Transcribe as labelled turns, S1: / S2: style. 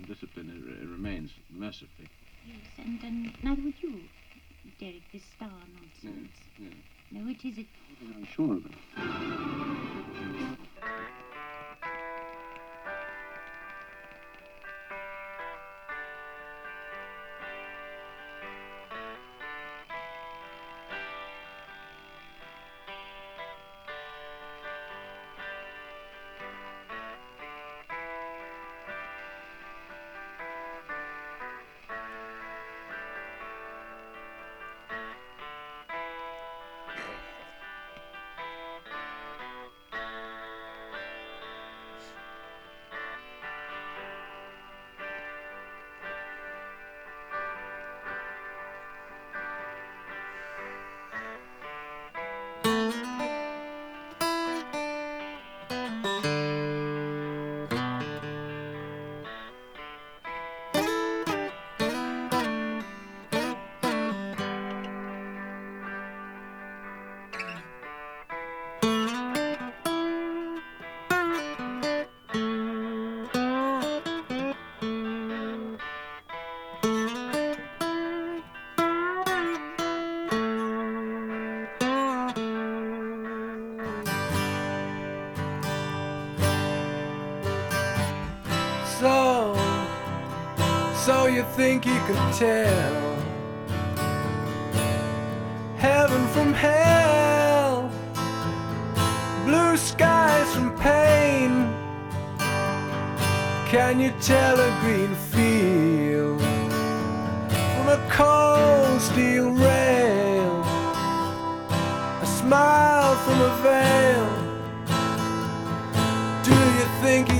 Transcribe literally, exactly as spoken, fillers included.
S1: discipline it, it remains, mercifully.
S2: Yes, and, and neither would you, Derek, this star nonsense.
S1: Yeah, yeah.
S2: No, it isn't.
S1: I'm sure of it.
S3: So, so you think you can tell heaven from hell, blue skies from pain? Can you tell a green field from a cold steel rail, a smile from a veil? Do you think you